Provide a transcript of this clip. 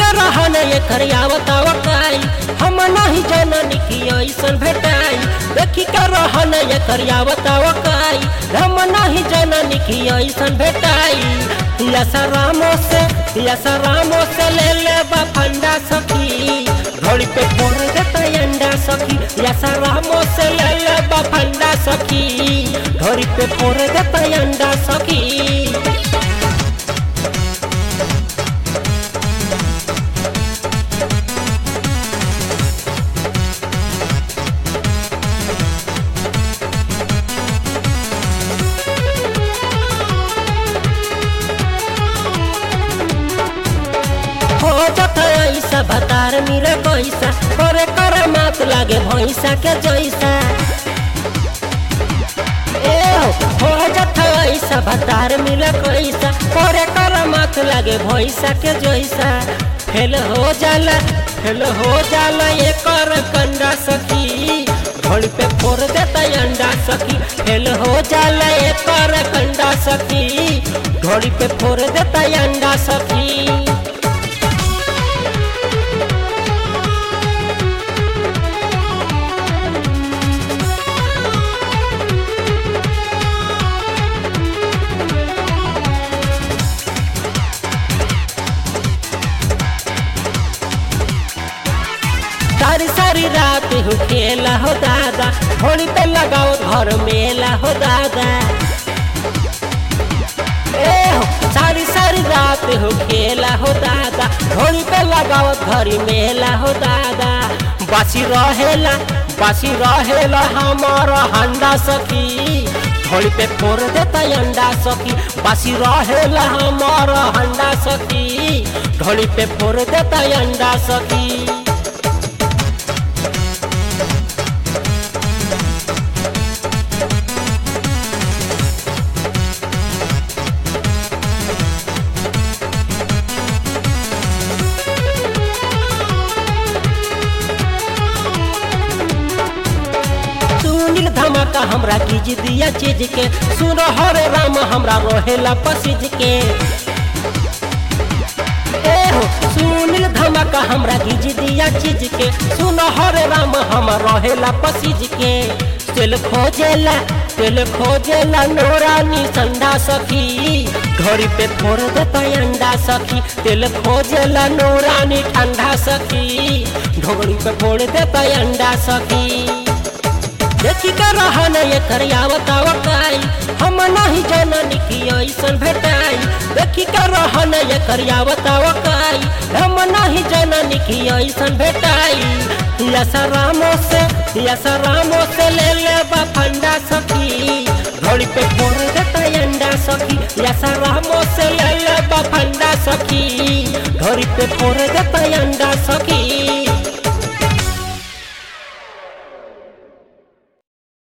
के रहन एकर आवताव काई हम नहीं जननी की ऐसन भेटाई देखी के रहन एकर आवताव काई हम नहीं जननी की ऐसन भेटाई यशरामो से ले बा फंडा सखी घोड़ी पे फोड़ देता अंडा सखी यशरामो से ले बा फंडा सखी घोड़ी पे फोड़ देता अंडा सखी। ऐसा भतार मिले पैसा करे करे मात लागे भैंसा के जैसा हो जाता ऐसा भतार मिले पैसा करे करे मात लागे भैंसा के जैसा फेल हो जाला ये कर कंडा सखी घोड़ी पे फोड़ देता अंडा सखी फेल हो जाला ये कर कंडा सखी घोड़ी पे फोड़ देता अंडा सखी। सारी रात हो खेला हो दादा घोड़ी पे लगाओ घर मेला हो दादा सारी रात हो खेला हो दादा घोड़ी पे लगाओ घर मेला हो दादा बासी रहेला हमारा हंडा सखी घोड़ी पे फोड़ देता अंडा सखी बासी रहेला हमारा हंडा सखी घोड़ी पे फोड़ देता अंडा सखी। धमाका हमरा कीज दिया चीज के सुन हरे राम हमरा रोहेला पसीज के सुनील धमाका हमरा कीज दिया चीज के सुन हरे राम हम रोहेला पसीज के तेल खोजेला नोरानी संडा सखी घोड़ी पे फोड़ देता अंडा सखी तेल खोजेला नोरानी ठंडा सखी घोड़ी पे फोड़ देता अंडा सखी। देखी के रहन एकर आवताव काई हम नहीं जननी की ऐसन भेटाई देखी के रहन एकर आवताव काई हम नहीं जननी की ऐसन भेटाई यशरामो से ले बा फंडा सखी घोड़ी पे फोड़ देता अंडा सखी यशरामो से ले बा फंडा सखी घोड़ी पे फोड़ देता अंडा सखी।